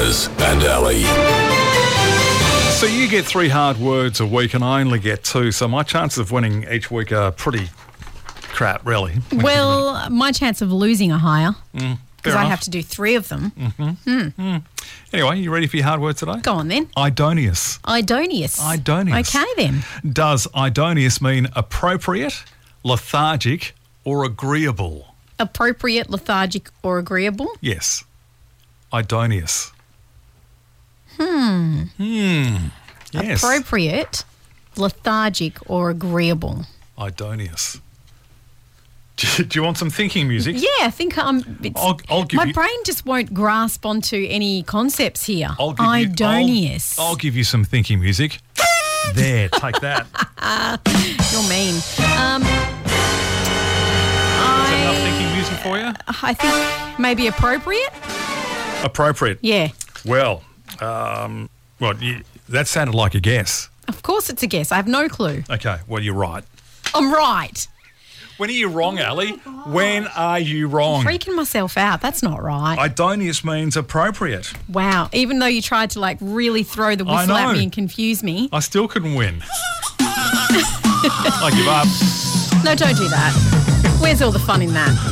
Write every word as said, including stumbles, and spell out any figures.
Buzz and Ali. So you get three hard words a week and I only get two, so my chances of winning each week are pretty crap, really. Well, my chance of losing are higher Mm, because fair I enough. have to do three of them. Anyway, you ready for your hard word today? Go on then. Idonius. Idonius. Idonius. Okay then. Does idonius mean appropriate, lethargic, or agreeable? Appropriate, lethargic, or agreeable? Yes. Idonius. Hmm. Hmm. Yes. Appropriate, lethargic, or agreeable? Idonius. Do, do you want some thinking music? Yeah, I think I'm. It's, I'll- I'll give my you- brain just won't grasp onto any concepts here. I'll give you- Idonius. I'll, I'll give you some thinking music. There, take that. You're mean. Um, Is that enough I, thinking music for you? I think maybe appropriate. Appropriate. Yeah, Well, um, well, you, that sounded like a guess. of course it's a guess. I have no clue. Okay, well, you're right. I'm right. When are you wrong, Ali? When are you wrong? Freaking myself out. That's not right. Idonius means appropriate. Wow. Even though you tried to like really throw the I whistle at know. me and confuse me. I still couldn't win. I give up. No, don't do that. Where's all the fun in that?